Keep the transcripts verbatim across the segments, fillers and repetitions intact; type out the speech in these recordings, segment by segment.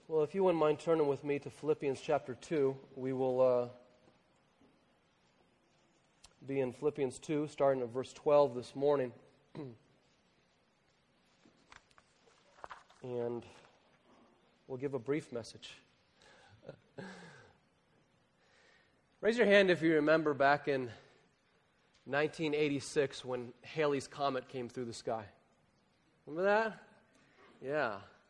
Well, if you wouldn't mind turning with me to Philippians chapter two, we will uh, be in Philippians two, starting at verse twelve this morning. And we'll give a brief message. Raise your hand if you remember back in nineteen eighty-six when Halley's Comet came through the sky. Remember that? Yeah.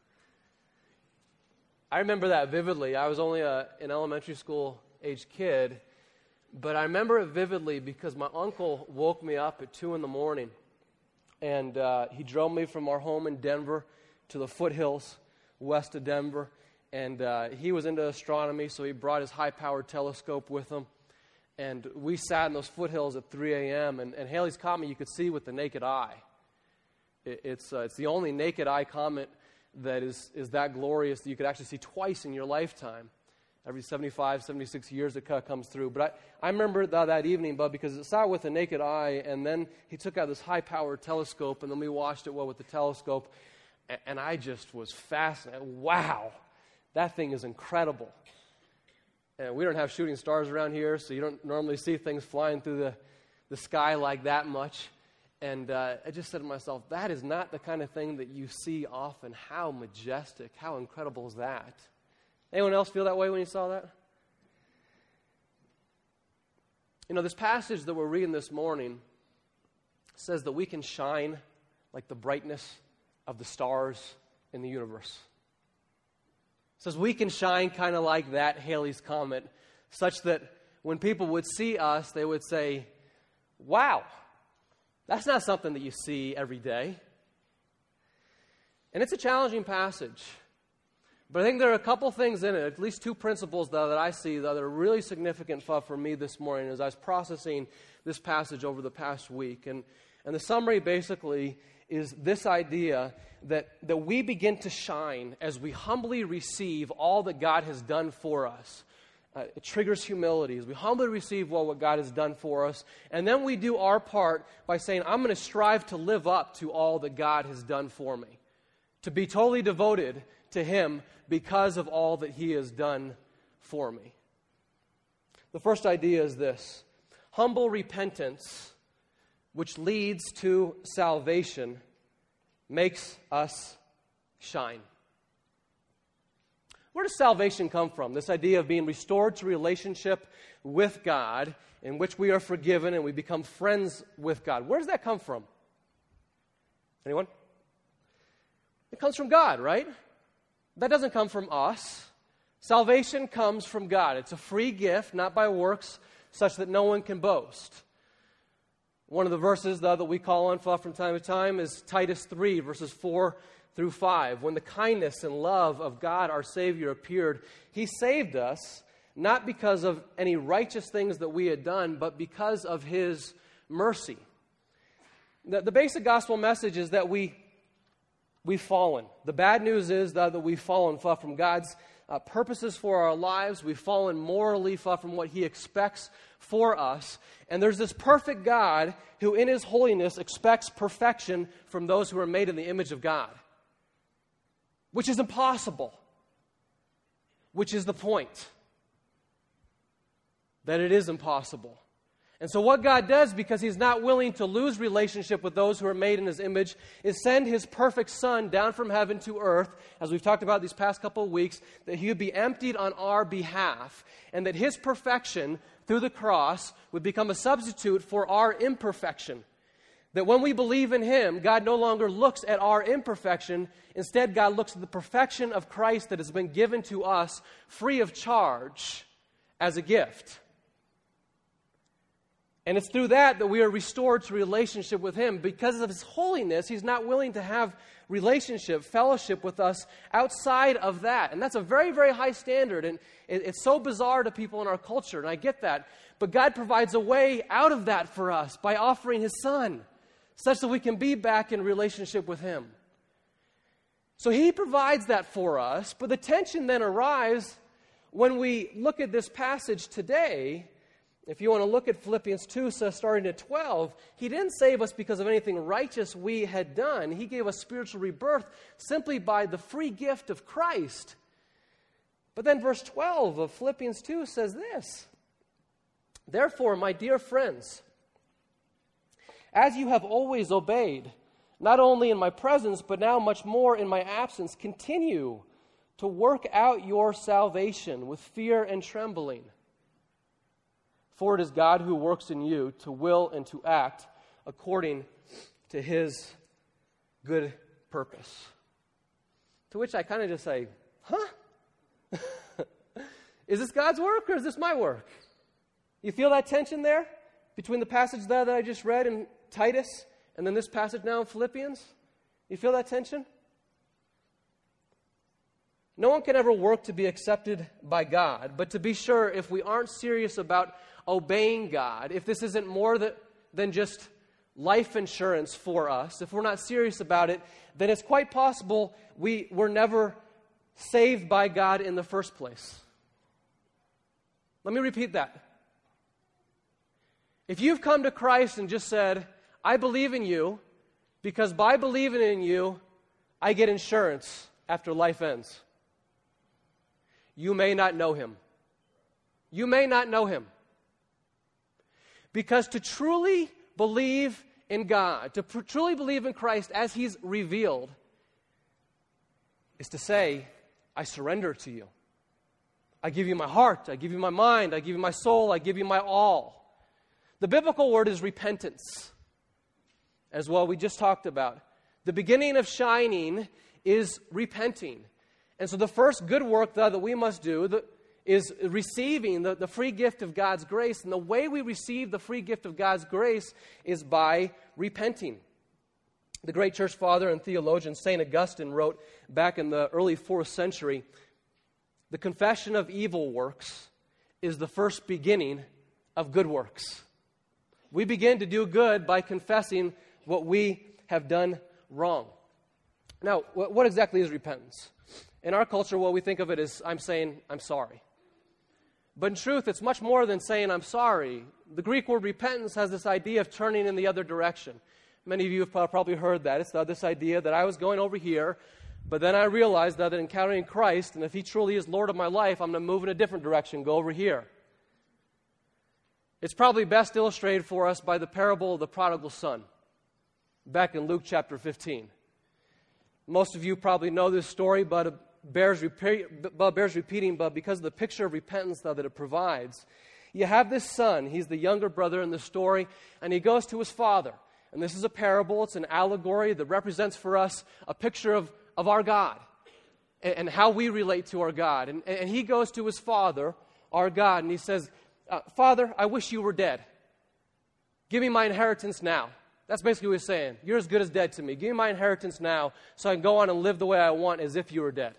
I remember that vividly. I was only a, an elementary school age kid, but I remember it vividly because my uncle woke me up at two in the morning, and uh, he drove me from our home in Denver to the foothills west of Denver, and uh, he was into astronomy, so he brought his high-powered telescope with him, and we sat in those foothills at three a.m., and, and Halley's Comet you could see with the naked eye. It, it's, uh, it's the only naked eye comet that is, is that glorious that you could actually see twice in your lifetime. Every seventy-five, seventy-six years it kind of comes through. But I, I remember that, that evening, Bud, because it saw it with the naked eye, and then he took out this high-powered telescope, and then we watched it well with the telescope, and, and I just was fascinated. Wow, that thing is incredible. And we don't have shooting stars around here, so you don't normally see things flying through the, the sky like that much. And uh, I just said to myself, that is not the kind of thing that you see often. How majestic, how incredible is that? Anyone else feel that way when you saw that? You know, this passage that we're reading this morning says that we can shine like the brightness of the stars in the universe. It says we can shine kind of like that Halley's Comet, such that when people would see us, they would say, wow, that's not something that you see every day. And it's a challenging passage. But I think there are a couple things in it, at least two principles though, that I see that are really significant for, for me this morning as I was processing this passage over the past week. And, and the summary basically is this idea that, that we begin to shine as we humbly receive all that God has done for us. Uh, it triggers humility as we humbly receive well, what God has done for us. And then we do our part by saying, I'm going to strive to live up to all that God has done for me. To be totally devoted to Him because of all that He has done for me. The first idea is this. Humble repentance, which leads to salvation, makes us shine. Where does salvation come from? This idea of being restored to relationship with God, in which we are forgiven and we become friends with God. Where does that come from? Anyone? It comes from God, right? That doesn't come from us. Salvation comes from God. It's a free gift, not by works, such that no one can boast. One of the verses, though, that we call on from time to time is Titus three, verses four through five. When the kindness and love of God our Savior appeared, He saved us, not because of any righteous things that we had done, but because of His mercy. The, the basic gospel message is that we, we've fallen. The bad news is that, that we've fallen far from God's uh, purposes for our lives. We've fallen morally far from what He expects for us. And there's this perfect God who in His holiness expects perfection from those who are made in the image of God. Which is impossible. Which is the point. That it is impossible. And so what God does, because He's not willing to lose relationship with those who are made in His image, is send His perfect Son down from heaven to earth, as we've talked about these past couple of weeks, that He would be emptied on our behalf, and that His perfection through the cross would become a substitute for our imperfection. That when we believe in Him, God no longer looks at our imperfection. Instead, God looks at the perfection of Christ that has been given to us free of charge as a gift. And it's through that that we are restored to relationship with Him. Because of His holiness, He's not willing to have relationship, fellowship with us outside of that. And that's a very, very high standard. And it's so bizarre to people in our culture, and I get that. But God provides a way out of that for us by offering His Son, such that we can be back in relationship with Him. So He provides that for us, but the tension then arises when we look at this passage today. If you want to look at Philippians two, so starting at twelve, He didn't save us because of anything righteous we had done. He gave us spiritual rebirth simply by the free gift of Christ. But then verse twelve of Philippians two says this, "Therefore, my dear friends, as you have always obeyed, not only in my presence, but now much more in my absence, continue to work out your salvation with fear and trembling. For it is God who works in you to will and to act according to his good purpose." To which I kind of just say, huh? Is this God's work or is this my work? You feel that tension there between the passage there that I just read in Titus and then this passage now in Philippians? You feel that tension? No one can ever work to be accepted by God, but to be sure, if we aren't serious about obeying God, if this isn't more that, than just life insurance for us, if we're not serious about it, then it's quite possible we were never saved by God in the first place. Let me repeat that. If you've come to Christ and just said, I believe in you, because by believing in you, I get insurance after life ends, you may not know him. You may not know him. Because to truly believe in God, to pr- truly believe in Christ as he's revealed, is to say, I surrender to you. I give you my heart, I give you my mind, I give you my soul, I give you my all. The biblical word is repentance, as well we just talked about. The beginning of shining is repenting. And so the first good work that, that we must do the, is receiving the, the free gift of God's grace. And the way we receive the free gift of God's grace is by repenting. The great church father and theologian Saint Augustine wrote back in the early fourth century, the confession of evil works is the first beginning of good works. We begin to do good by confessing what we have done wrong. Now, what exactly is repentance? In our culture, what we think of it is, I'm saying, I'm sorry. But in truth, it's much more than saying, I'm sorry. The Greek word repentance has this idea of turning in the other direction. Many of you have probably heard that. It's this idea that I was going over here, but then I realized that in encountering Christ, and if he truly is Lord of my life, I'm going to move in a different direction, go over here. It's probably best illustrated for us by the parable of the prodigal son, back in Luke chapter fifteen. Most of you probably know this story, but it bears, repeat, but bears repeating, but because of the picture of repentance that it provides. You have this son, he's the younger brother in the story, and he goes to his father. And this is a parable, it's an allegory that represents for us a picture of, of our God and, and how we relate to our God. And, and he goes to his father, our God, and he says, uh, Father, I wish you were dead. Give me my inheritance now. That's basically what he's saying. You're as good as dead to me. Give me my inheritance now so I can go on and live the way I want as if you were dead.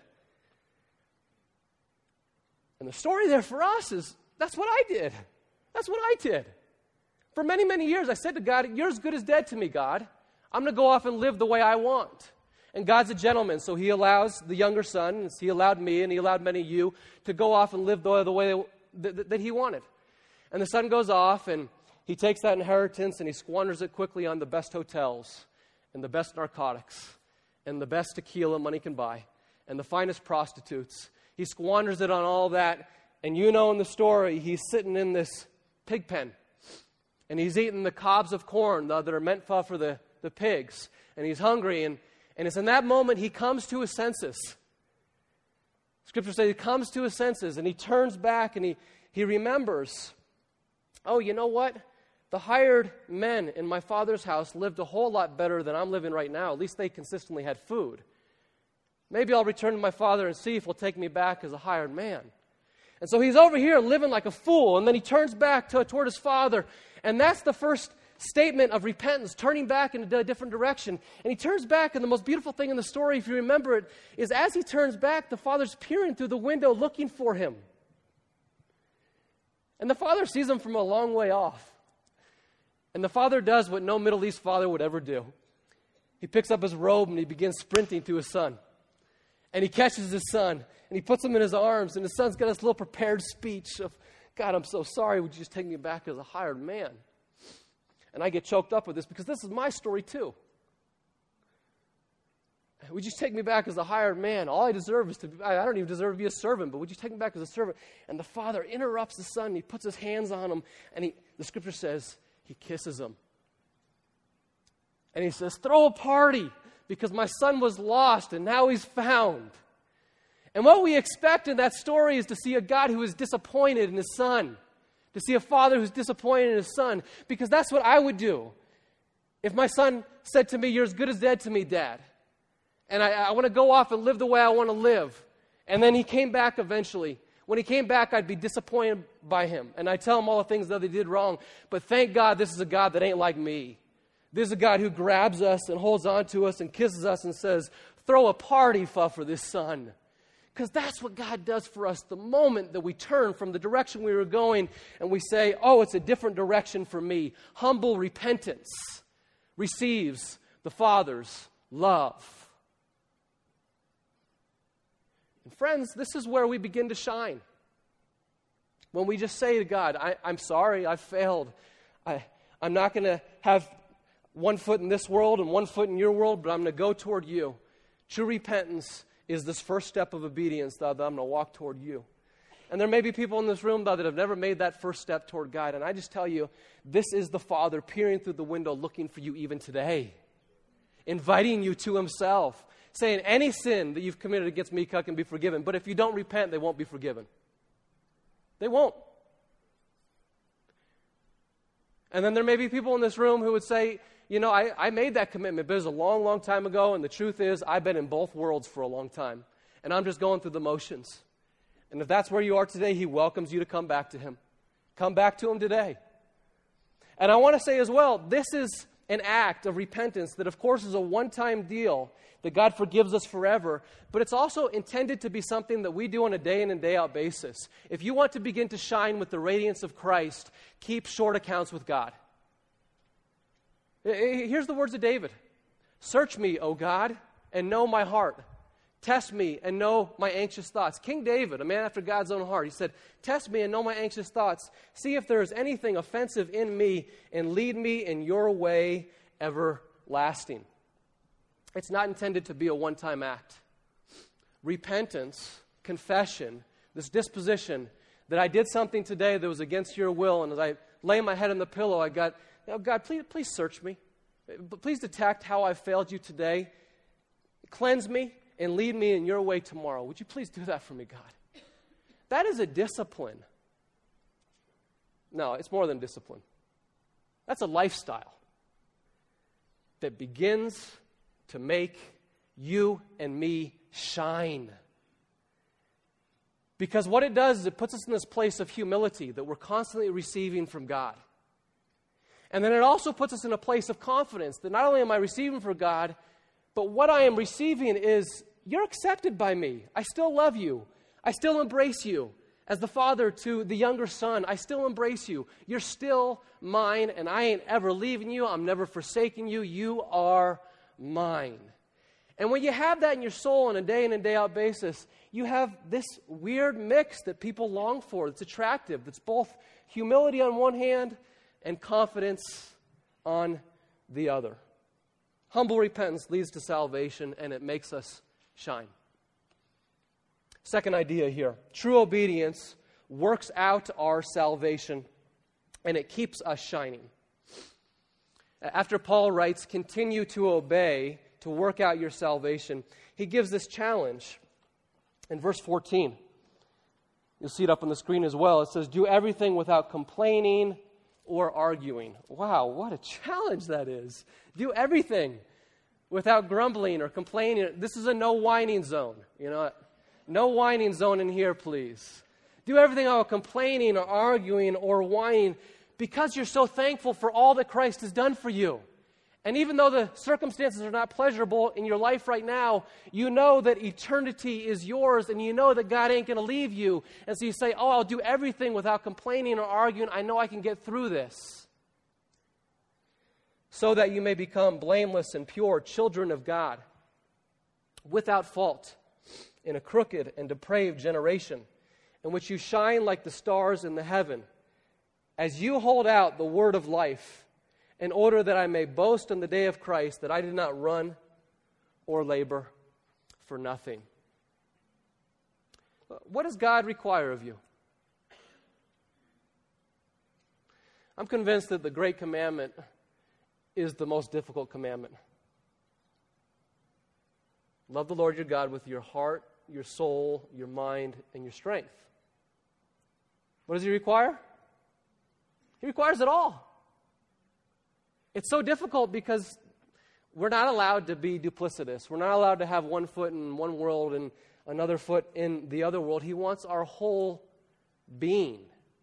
And the story there for us is, that's what I did. That's what I did. For many, many years, I said to God, you're as good as dead to me, God. I'm going to go off and live the way I want. And God's a gentleman, so he allows the younger son, as he allowed me and he allowed many of you, to go off and live the, the way that, that he wanted. And the son goes off, and he takes that inheritance, and he squanders it quickly on the best hotels, and the best narcotics, and the best tequila money can buy, and the finest prostitutes. He squanders it on all that, and you know in the story, he's sitting in this pig pen. And he's eating the cobs of corn that are meant for, for the, the pigs. And he's hungry. And, and it's in that moment he comes to his senses. Scripture says he comes to his senses. And he turns back and he, he remembers, oh, you know what? The hired men in my father's house lived a whole lot better than I'm living right now. At least they consistently had food. Maybe I'll return to my father and see if he'll take me back as a hired man. And so he's over here living like a fool. And then he turns back to, toward his father. And that's the first statement of repentance, turning back in a different direction. And he turns back, and the most beautiful thing in the story, if you remember it, is as he turns back, the father's peering through the window looking for him. And the father sees him from a long way off. And the father does what no Middle East father would ever do. He picks up his robe and he begins sprinting to his son. And he catches his son, and he puts him in his arms, and his son's got this little prepared speech of, God, I'm so sorry, would you just take me back as a hired man? And I get choked up with this because this is my story too. would you take me back as a hired man? All I deserve is to be, I don't even deserve to be a servant, but would you take me back as a servant? And the father interrupts the son, and he puts his hands on him, and he, the scripture says he kisses him. And he says, throw a party, because my son was lost, and now he's found. And what we expect in that story is to see a God who is disappointed in his son, to see a father who's disappointed in his son, because that's what I would do. If my son said to me, you're as good as dead to me, Dad, and I, I want to go off and live the way I want to live, and then he came back eventually. When he came back, I'd be disappointed by him, and I'd tell him all the things that he did wrong, but thank God this is a God that ain't like me. This is a God who grabs us and holds on to us and kisses us and says, throw a party for this son. Because that's what God does for us the moment that we turn from the direction we were going and we say, oh, it's a different direction for me. Humble repentance receives the Father's love. And friends, this is where we begin to shine. When we just say to God, I, I'm sorry, I failed. I, I'm not going to have one foot in this world and one foot in your world, but I'm going to go toward you. True repentance is this first step of obedience, though, that I'm going to walk toward you. And there may be people in this room, though, that have never made that first step toward God. And I just tell you, this is the Father peering through the window looking for you even today, inviting you to himself, saying any sin that you've committed against me can be forgiven. But if you don't repent, they won't be forgiven. They won't. And then there may be people in this room who would say, you know, I, I made that commitment, but it was a long, long time ago, and the truth is I've been in both worlds for a long time, and I'm just going through the motions. And if that's where you are today, he welcomes you to come back to him. Come back to him today. And I want to say as well, this is an act of repentance that, of course, is a one-time deal, that God forgives us forever, but it's also intended to be something that we do on a day in and day out basis. If you want to begin to shine with the radiance of Christ, keep short accounts with God. Here's the words of David. Search me, O God, and know my heart. Test me and know my anxious thoughts. King David, a man after God's own heart, he said, test me and know my anxious thoughts. See if there is anything offensive in me, and lead me in your way everlasting. It's not intended to be a one-time act. Repentance, confession, this disposition that I did something today that was against your will, and as I lay my head on the pillow, I got, oh, God, please, please search me. Please detect how I failed you today. Cleanse me and lead me in your way tomorrow. Would you please do that for me, God? That is a discipline. No, it's more than discipline. That's a lifestyle that begins to make you and me shine. Because what it does is it puts us in this place of humility that we're constantly receiving from God. And then it also puts us in a place of confidence that not only am I receiving from God, but what I am receiving is, you're accepted by me. I still love you. I still embrace you. As the father to the younger son, I still embrace you. You're still mine, and I ain't ever leaving you. I'm never forsaking you. You are mine. And when you have that in your soul on a day in and day out basis, you have this weird mix that people long for. It's attractive. It's both humility on one hand and confidence on the other. Humble repentance leads to salvation, and it makes us shine. Second idea here. True obedience works out our salvation, and it keeps us shining. After Paul writes, continue to obey to work out your salvation, he gives this challenge in verse fourteen. You'll see it up on the screen as well. It says, do everything without complaining or arguing. Wow, what a challenge that is. Do everything without grumbling or complaining. This is a no whining zone. You know, no whining zone in here, please. Do everything without complaining or arguing or whining, because you're so thankful for all that Christ has done for you. And even though the circumstances are not pleasurable in your life right now, you know that eternity is yours, and you know that God ain't going to leave you. And so you say, oh, I'll do everything without complaining or arguing. I know I can get through this. So that you may become blameless and pure children of God, without fault, in a crooked and depraved generation, in which you shine like the stars in the heaven, as you hold out the word of life, in order that I may boast on the day of Christ that I did not run or labor for nothing. What does God require of you? I'm convinced that the Great Commandment is the most difficult commandment. Love the Lord your God with your heart, your soul, your mind, and your strength. What does He require? He requires it all. It's so difficult because we're not allowed to be duplicitous. We're not allowed to have one foot in one world and another foot in the other world. He wants our whole being.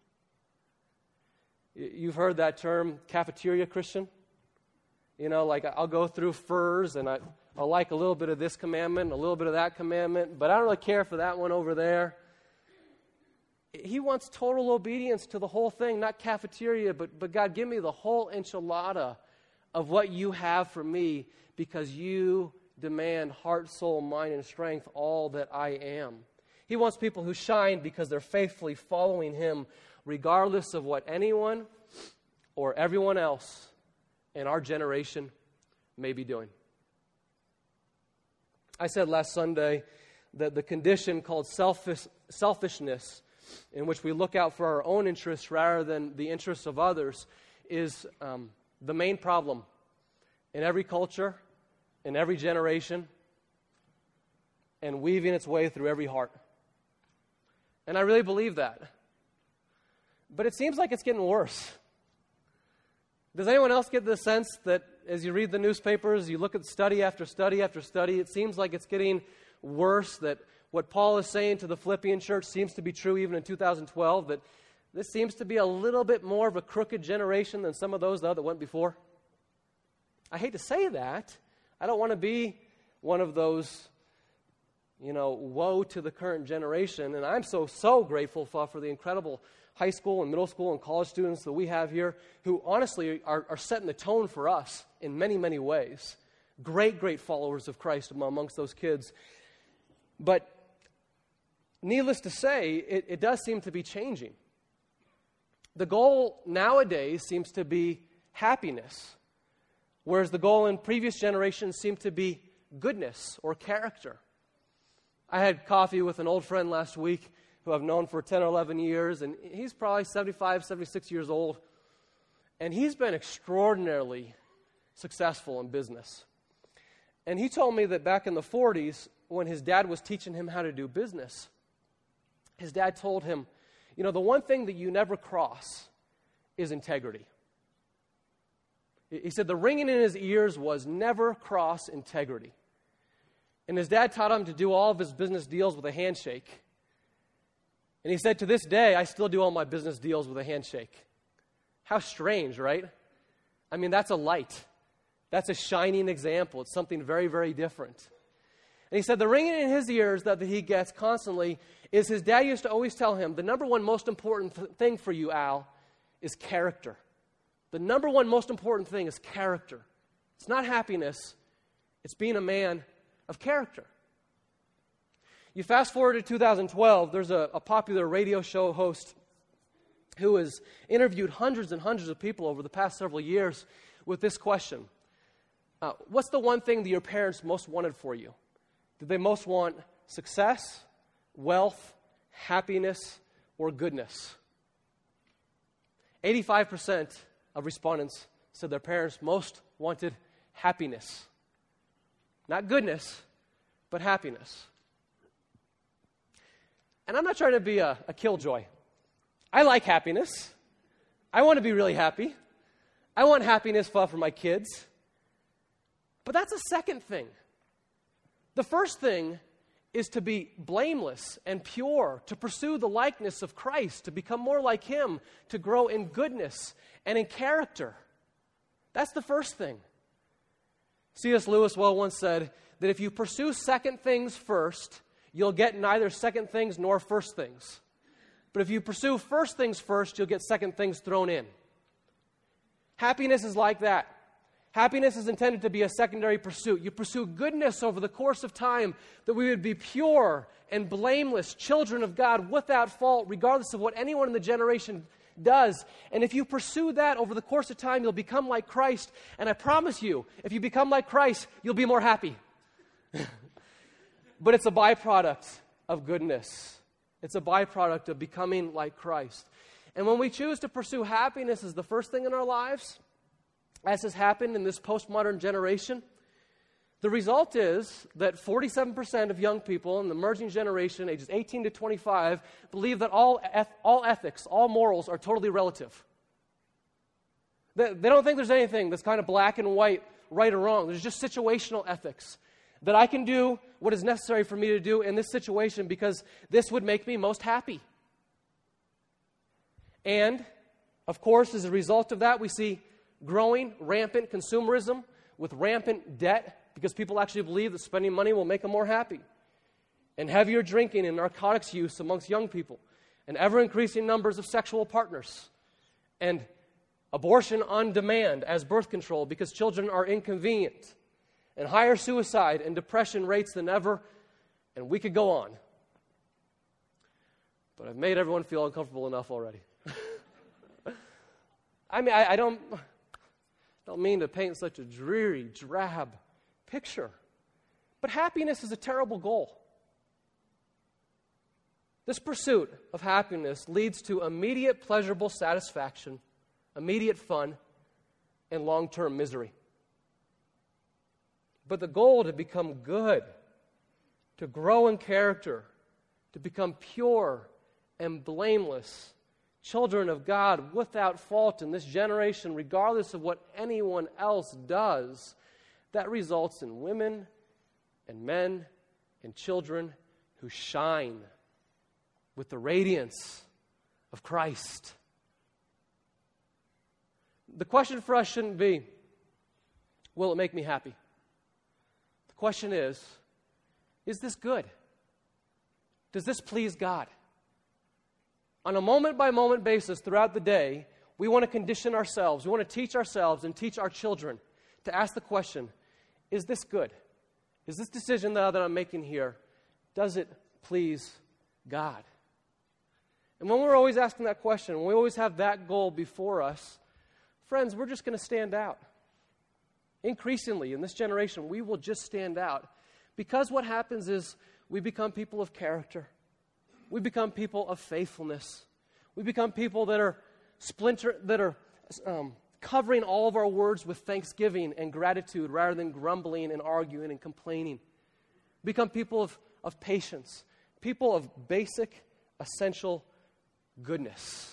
You've heard that term, cafeteria Christian? You know, like I'll go through furs and I, I'll like a little bit of this commandment, a little bit of that commandment, but I don't really care for that one over there. He wants total obedience to the whole thing, not cafeteria, but, but God, give me the whole enchilada of what you have for me because you demand heart, soul, mind, and strength, all that I am. He wants people who shine because they're faithfully following Him regardless of what anyone or everyone else in our generation may be doing. I said last Sunday that the condition called selfish, selfishness, in which we look out for our own interests rather than the interests of others, is um, the main problem in every culture, in every generation, and weaving its way through every heart. And I really believe that. But it seems like it's getting worse. Does anyone else get the sense that as you read the newspapers, you look at study after study after study, it seems like it's getting worse, that what Paul is saying to the Philippian church seems to be true even in two thousand twelve, that this seems to be a little bit more of a crooked generation than some of those that went before? I hate to say that. I don't want to be one of those, you know, woe to the current generation. And I'm so, so grateful for, for the incredible high school and middle school and college students that we have here who honestly are, are setting the tone for us in many, many ways. Great, great followers of Christ amongst those kids. But needless to say, it, it does seem to be changing. The goal nowadays seems to be happiness, whereas the goal in previous generations seemed to be goodness or character. I had coffee with an old friend last week who I've known for ten or eleven years, and he's probably seventy-five, seventy-six years old, and he's been extraordinarily successful in business. And he told me that back in the forties, when his dad was teaching him how to do business, his dad told him, you know, the one thing that you never cross is integrity. He said the ringing in his ears was never cross integrity. And his dad taught him to do all of his business deals with a handshake. And he said, to this day, I still do all my business deals with a handshake. How strange, right? I mean, that's a light. That's a shining example. It's something very, very different. And he said the ringing in his ears that he gets constantly is his dad used to always tell him, the number one most important th- thing for you, Al, is character. The number one most important thing is character. It's not happiness. It's being a man of character. You fast forward to two thousand twelve, there's a, a popular radio show host who has interviewed hundreds and hundreds of people over the past several years with this question. Uh, what's the one thing that your parents most wanted for you? Did they most want success, wealth, happiness, or goodness? eighty-five percent of respondents said their parents most wanted happiness. Not goodness, but happiness. And I'm not trying to be a, a killjoy. I like happiness. I want to be really happy. I want happiness for, for my kids. But that's a second thing. The first thing is to be blameless and pure, to pursue the likeness of Christ, to become more like Him, to grow in goodness and in character. That's the first thing. C S Lewis well once said that if you pursue second things first, you'll get neither second things nor first things. But if you pursue first things first, you'll get second things thrown in. Happiness is like that. Happiness is intended to be a secondary pursuit. You pursue goodness over the course of time, that we would be pure and blameless children of God without fault, regardless of what anyone in the generation does. And if you pursue that over the course of time, you'll become like Christ. And I promise you, if you become like Christ, you'll be more happy. but it's a byproduct of goodness. It's a byproduct of becoming like Christ. And when we choose to pursue happiness as the first thing in our lives, as has happened in this postmodern generation, the result is that forty-seven percent of young people in the emerging generation, ages eighteen to twenty-five, believe that all, eth- all ethics, all morals are totally relative. They, they don't think there's anything that's kind of black and white, right or wrong. There's just situational ethics. That I can do what is necessary for me to do in this situation because this would make me most happy. And, of course, as a result of that, we see growing, rampant consumerism with rampant debt because people actually believe that spending money will make them more happy. And heavier drinking and narcotics use amongst young people. And ever-increasing numbers of sexual partners. And abortion on demand as birth control because children are inconvenient. And higher suicide and depression rates than ever. And we could go on. But I've made everyone feel uncomfortable enough already. I mean, I, I don't, don't mean to paint such a dreary, drab picture. But happiness is a terrible goal. This pursuit of happiness leads to immediate pleasurable satisfaction, immediate fun, and long-term misery. But the goal to become good, to grow in character, to become pure and blameless, children of God without fault in this generation, regardless of what anyone else does, that results in women and men and children who shine with the radiance of Christ. The question for us shouldn't be, will it make me happy? The question is, is this good? Does this please God? On a moment-by-moment basis throughout the day, we want to condition ourselves, we want to teach ourselves and teach our children to ask the question, is this good? Is this decision that, that I'm making here, does it please God? And when we're always asking that question, when we always have that goal before us, friends, we're just going to stand out. Increasingly, in this generation, we will just stand out. Because what happens is we become people of character. We become people of faithfulness. We become people that are splinter, that are um, covering all of our words with thanksgiving and gratitude rather than grumbling and arguing and complaining. We become people of, of patience, people of basic, essential goodness.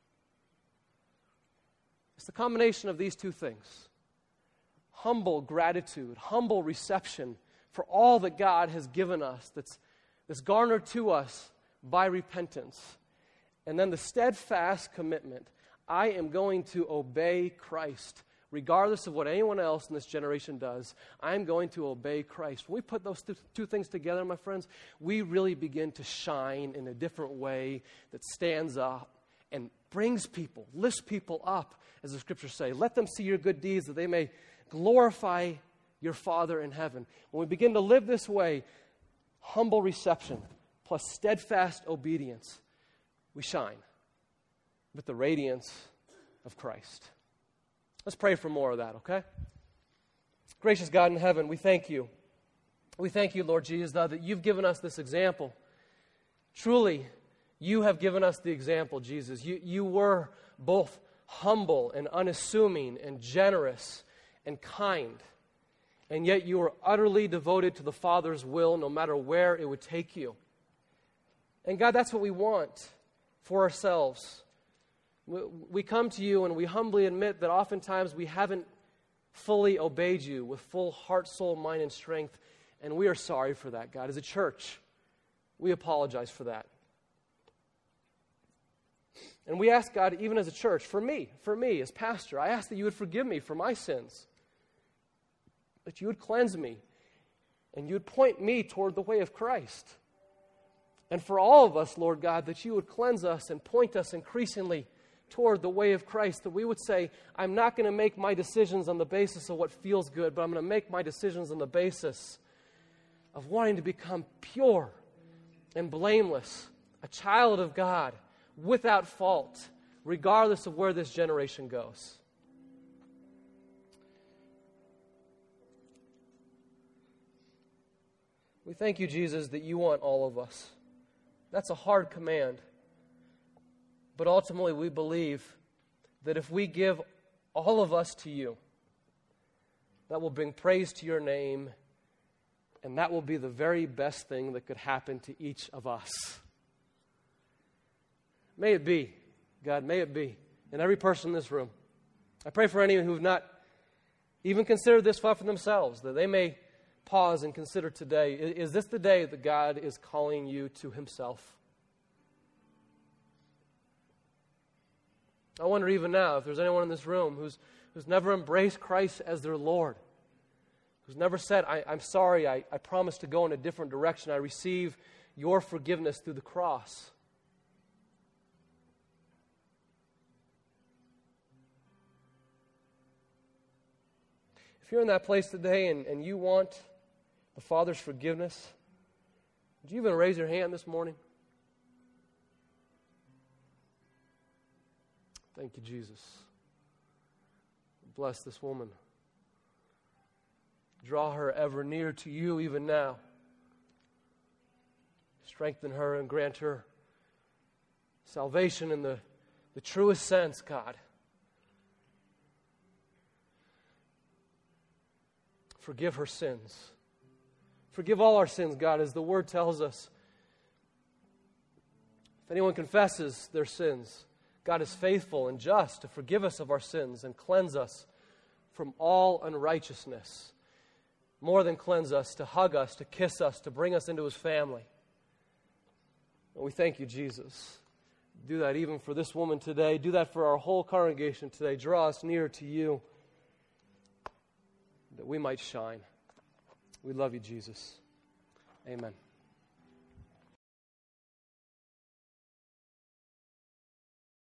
It's the combination of these two things. Humble gratitude, humble reception for all that God has given us that's, that's garnered to us by repentance. And then the steadfast commitment. I am going to obey Christ. Regardless of what anyone else in this generation does, I'm going to obey Christ. When we put those th- two things together, my friends, we really begin to shine in a different way that stands up and brings people, lifts people up, as the scriptures say. Let them see your good deeds that they may glorify your Father in heaven. When we begin to live this way, humble reception plus steadfast obedience, we shine with the radiance of Christ. Let's pray for more of that, okay? Gracious God in heaven, we thank you. We thank you, Lord Jesus, that you've given us this example. Truly, you have given us the example, Jesus. You, you were both humble and unassuming and generous and kind. And yet you were utterly devoted to the Father's will no matter where it would take you. And God, that's what we want for ourselves. We come to you and we humbly admit that oftentimes we haven't fully obeyed you with full heart, soul, mind, and strength. And we are sorry for that, God. As a church, we apologize for that. And we ask, God, even as a church, for me, for me as pastor, I ask that you would forgive me for my sins. That you would cleanse me. And you would point me toward the way of Christ. And for all of us, Lord God, that you would cleanse us and point us increasingly toward the way of Christ, that we would say, I'm not going to make my decisions on the basis of what feels good, but I'm going to make my decisions on the basis of wanting to become pure and blameless, a child of God, without fault, regardless of where this generation goes. We thank you, Jesus, that you want all of us. That's a hard command. But ultimately, we believe that if we give all of us to you, that will bring praise to your name, and that will be the very best thing that could happen to each of us. May it be, God, may it be, in every person in this room. I pray for anyone who have not even considered this far for themselves, that they may pause and consider today, is this the day that God is calling you to himself? I wonder even now if there's anyone in this room who's, who's never embraced Christ as their Lord, who's never said, I, I'm sorry, I, I promise to go in a different direction. I receive your forgiveness through the cross. If you're in that place today and, and you want the Father's forgiveness, would you even raise your hand this morning? Thank you, Jesus. Bless this woman. Draw her ever near to you even now. Strengthen her and grant her salvation in the, the truest sense, God. Forgive her sins. Forgive all our sins, God, as the Word tells us. If anyone confesses their sins, God is faithful and just to forgive us of our sins and cleanse us from all unrighteousness. More than cleanse us, to hug us, to kiss us, to bring us into his family. And we thank you, Jesus. Do that even for this woman today. Do that for our whole congregation today. Draw us near to you that we might shine. We love you, Jesus. Amen.